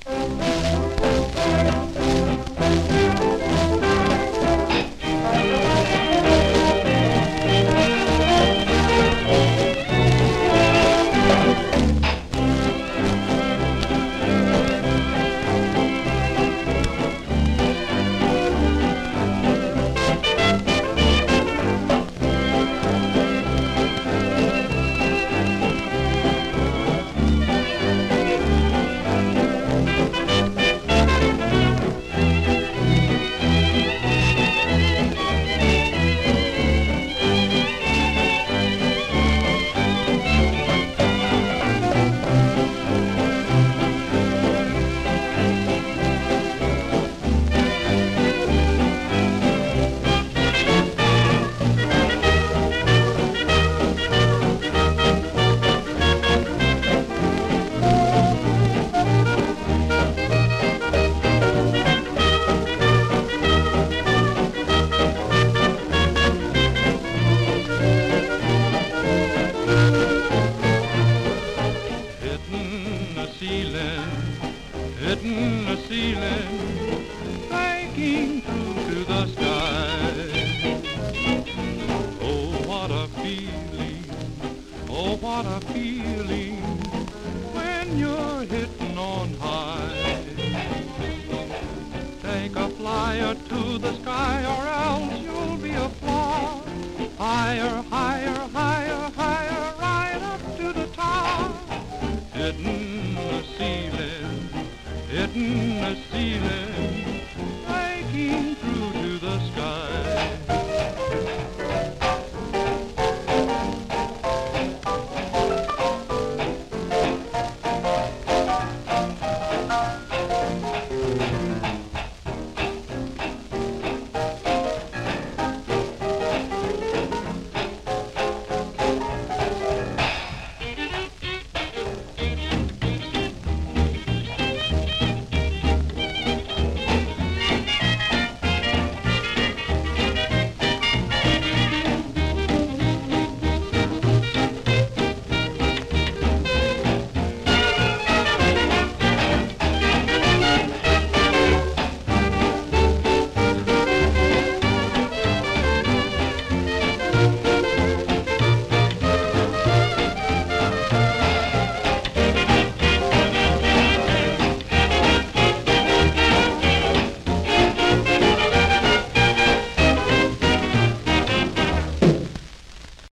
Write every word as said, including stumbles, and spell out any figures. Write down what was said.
Hitting the ceiling, breaking through to the sky. Oh, what a feeling, oh, what a feeling when you're hitting on high. Take a flyer to the sky or else you'll be a fall. Higher, higher, higher, higher, right up to the top. Hitting the ceiling, hitting the ceiling, breaking through